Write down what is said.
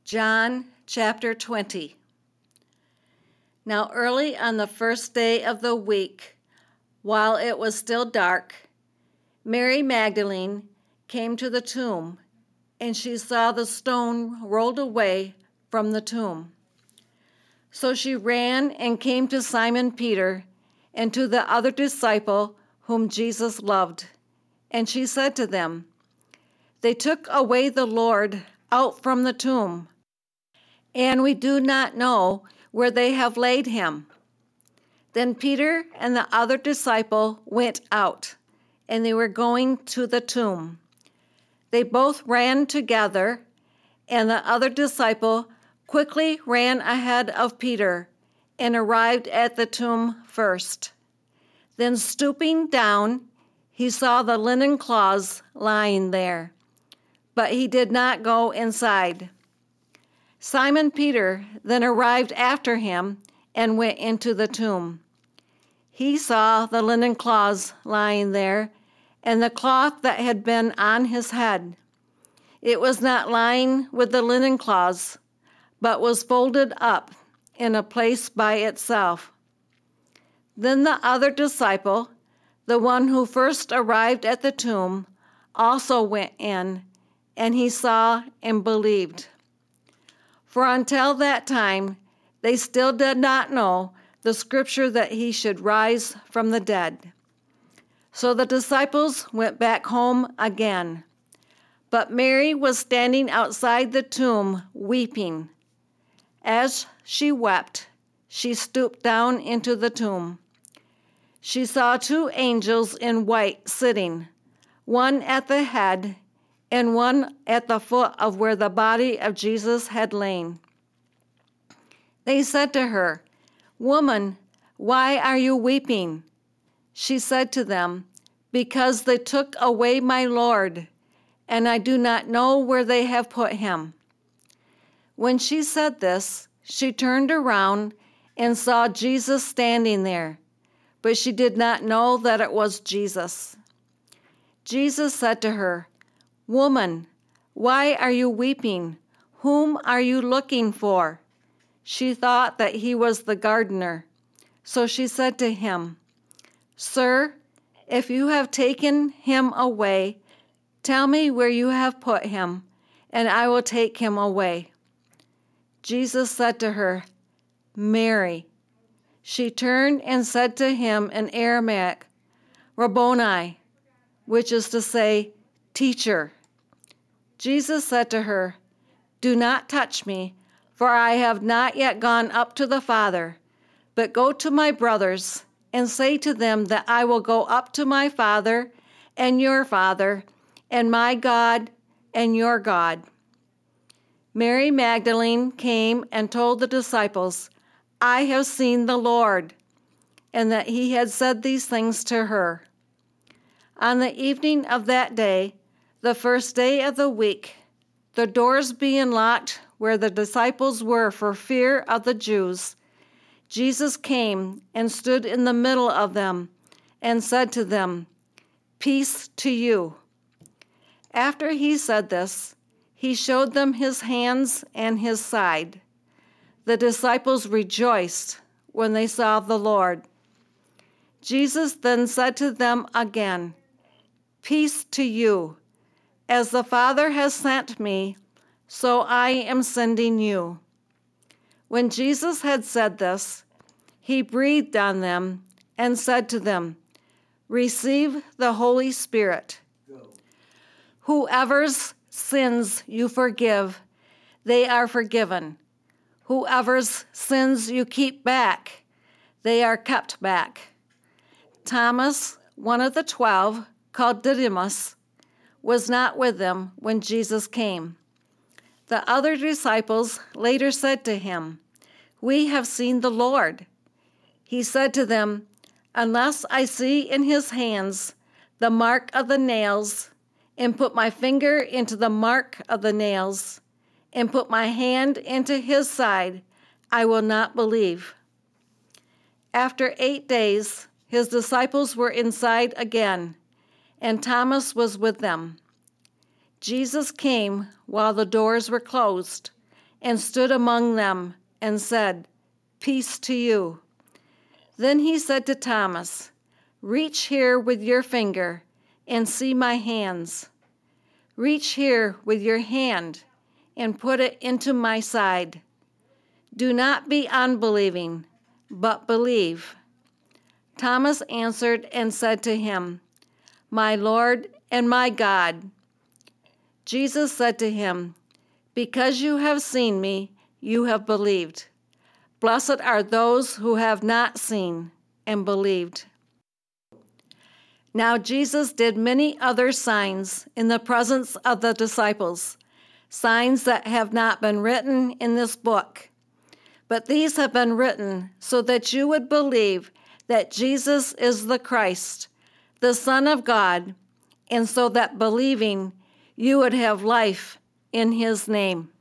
John chapter 20. Now early on the first day of the week, while it was still dark, Mary Magdalene came to the tomb, and she saw the stone rolled away from the tomb. So she ran and came to Simon Peter and to the other disciple whom Jesus loved, and she said to them, "They took away the Lord out from the tomb, and we do not know where they have laid him." Then Peter and the other disciple went out, and they were going to the tomb. They both ran together, and the other disciple quickly ran ahead of Peter and arrived at the tomb first. Then stooping down, he saw the linen cloths lying there, but he did not go inside. Simon Peter then arrived after him and went into the tomb. He saw the linen cloths lying there, and the cloth that had been on his head. It was not lying with the linen cloths, but was folded up in a place by itself. Then the other disciple, the one who first arrived at the tomb, also went in, and he saw and believed. For until that time, they still did not know the scripture that he should rise from the dead. So the disciples went back home again. But Mary was standing outside the tomb weeping. As she wept, she stooped down into the tomb. She saw two angels in white sitting, one at the head and one at the foot of where the body of Jesus had lain. They said to her, "Woman, why are you weeping?" She said to them, "Because they took away my Lord, and I do not know where they have put him." When she said this, she turned around and saw Jesus standing there, but she did not know that it was Jesus. Jesus said to her, "Woman, why are you weeping? Whom are you looking for?" She thought that he was the gardener. So she said to him, "Sir, if you have taken him away, tell me where you have put him, and I will take him away." Jesus said to her, "Mary." She turned and said to him in Aramaic, "Rabboni," which is to say, "Teacher." Jesus said to her, "Do not touch me, for I have not yet gone up to the Father, but go to my brothers and say to them that I will go up to my Father and your Father, and my God and your God." Mary Magdalene came and told the disciples, "I have seen the Lord," and that he had said these things to her. On the evening of that day, the first day of the week, the doors being locked where the disciples were for fear of the Jews, Jesus came and stood in the middle of them and said to them, "Peace to you." After he said this, he showed them his hands and his side. The disciples rejoiced when they saw the Lord. Jesus then said to them again, "Peace to you. As the Father has sent me, so I am sending you." When Jesus had said this, he breathed on them and said to them, "Receive the Holy Spirit. Whoever's sins you forgive, they are forgiven. Whoever's sins you keep back, they are kept back." Thomas, one of the 12, called Didymus, was not with them when Jesus came. The other disciples later said to him, "We have seen the Lord." He said to them, "Unless I see in his hands the mark of the nails, and put my finger into the mark of the nails, and put my hand into his side, I will not believe." After 8 days, his disciples were inside again, and Thomas was with them. Jesus came while the doors were closed, and stood among them and said, "Peace to you." Then he said to Thomas, "Reach here with your finger and see my hands. Reach here with your hand and put it into my side. Do not be unbelieving, but believe." Thomas answered and said to him, "My Lord and my God." Jesus said to him, "Because you have seen me, you have believed. Blessed are those who have not seen and believed." Now Jesus did many other signs in the presence of the disciples, signs that have not been written in this book. But these have been written so that you would believe that Jesus is the Christ, the Son of God, and so that believing you would have life in his name.